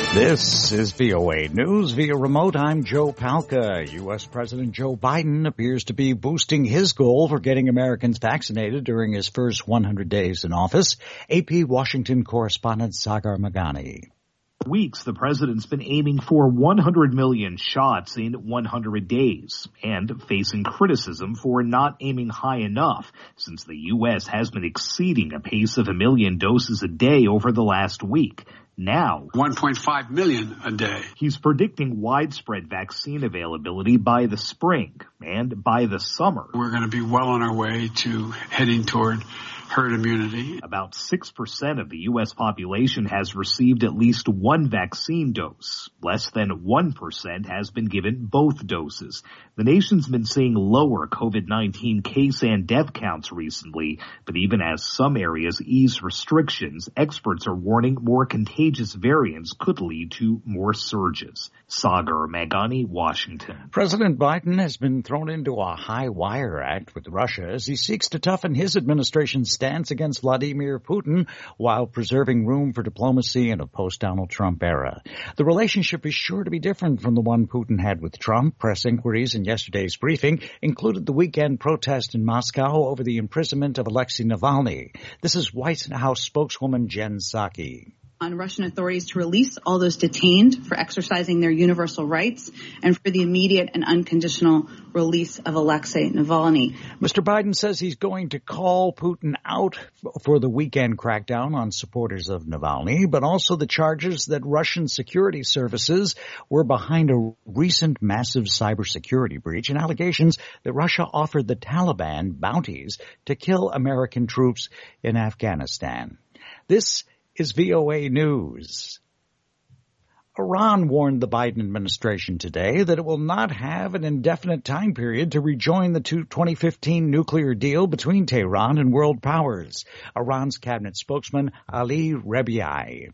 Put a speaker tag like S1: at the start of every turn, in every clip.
S1: This is VOA News via remote. I'm Joe Palca. U.S. President Joe Biden appears to be boosting his goal for getting Americans vaccinated during his first 100 days in office. AP Washington correspondent Sagar Meghani.
S2: Weeks, the president's been aiming for 100 million shots in 100 days and facing criticism for not aiming high enough since the U.S. has been exceeding a pace of 1 million doses a day over the last week. Now,
S3: 1.5 million a day.
S2: He's predicting widespread vaccine availability by the spring and by the summer.
S3: We're going to be well on our way to heading toward herd immunity.
S2: About 6% of the U.S. population has received at least one vaccine dose. Less than 1% has been given both doses. The nation's been seeing lower COVID-19 case and death counts recently, but even as some areas ease restrictions, experts are warning more contagious variants could lead to more surges. Sagar Meghani, Washington.
S1: President Biden has been thrown into a high wire act with Russia as he seeks to toughen his administration's stance against Vladimir Putin while preserving room for diplomacy in a post-Donald Trump era. The relationship is sure to be different from the one Putin had with Trump. Press inquiries in yesterday's briefing included the weekend protest in Moscow over the imprisonment of Alexei Navalny. This is White House spokeswoman Jen Psaki.
S4: On Russian authorities to release all those detained for exercising their universal rights and for the immediate and unconditional release of Alexei Navalny.
S1: Mr. Biden says he's going to call Putin out for the weekend crackdown on supporters of Navalny, but also the charges that Russian security services were behind a recent massive cybersecurity breach and allegations that Russia offered the Taliban bounties to kill American troops in Afghanistan. This is VOA News. Iran warned the Biden administration today that it will not have an indefinite time period to rejoin the 2015 nuclear deal between Tehran and world powers. Iran's cabinet spokesman Ali Rebiei.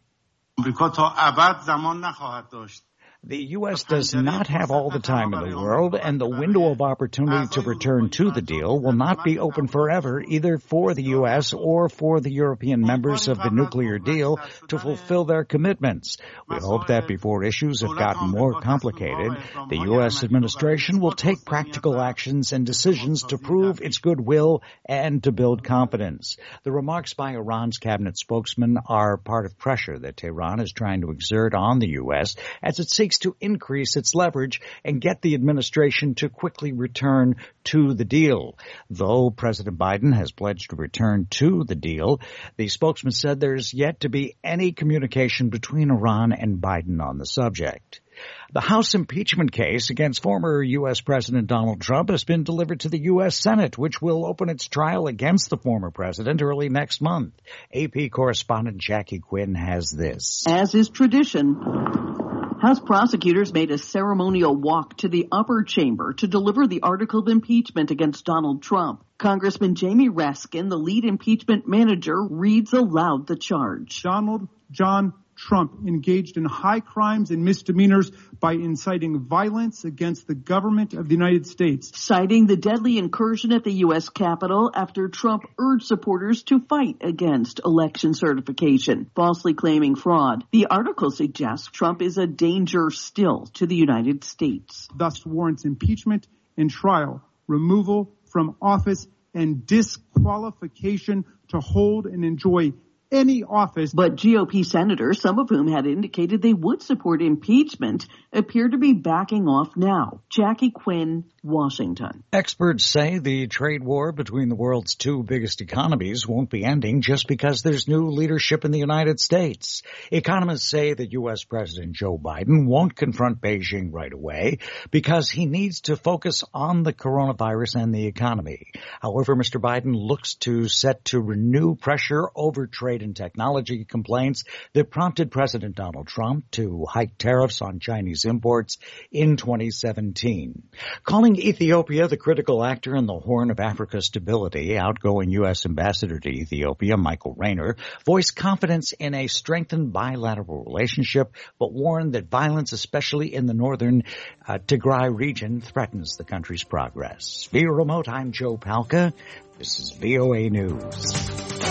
S1: The U.S. does not have all the time in the world, and the window of opportunity to return to the deal will not be open forever, either for the U.S. or for the European members of the nuclear deal to fulfill their commitments. We hope that before issues have gotten more complicated, the U.S. administration will take practical actions and decisions to prove its goodwill and to build confidence. The remarks by Iran's cabinet spokesman are part of pressure that Tehran is trying to exert on the U.S. as it seeks to increase its leverage and get the administration to quickly return to the deal. Though President Biden has pledged to return to the deal, the spokesman said there's yet to be any communication between Iran and Biden on the subject. The House impeachment case against former U.S. President Donald Trump has been delivered to the U.S. Senate, which will open its trial against the former president early next month. AP correspondent Jackie Quinn has this.
S5: As is tradition, House prosecutors made a ceremonial walk to the upper chamber to deliver the article of impeachment against Donald Trump. Congressman Jamie Raskin, the lead impeachment manager, reads aloud the charge.
S6: Donald John Trump engaged in high crimes and misdemeanors by inciting violence against the government of the United States.
S5: Citing the deadly incursion at the U.S. Capitol after Trump urged supporters to fight against election certification, falsely claiming fraud. The article suggests Trump is a danger still to the United States.
S6: Thus warrants impeachment and trial, removal from office, and disqualification to hold and enjoy any office.
S5: But GOP senators, some of whom had indicated they would support impeachment, appear to be backing off now. Jackie Quinn, Washington.
S1: Experts say the trade war between the world's two biggest economies won't be ending just because there's new leadership in the United States. Economists say that U.S. President Joe Biden won't confront Beijing right away because he needs to focus on the coronavirus and the economy. However, Mr. Biden looks set to renew pressure over trade and technology complaints that prompted President Donald Trump to hike tariffs on Chinese imports in 2017. Calling Ethiopia the critical actor in the Horn of Africa's stability, outgoing U.S. Ambassador to Ethiopia, Michael Rayner, voiced confidence in a strengthened bilateral relationship, but warned that violence, especially in the northern Tigray region, threatens the country's progress. Via remote, I'm Joe Palca. This is VOA News.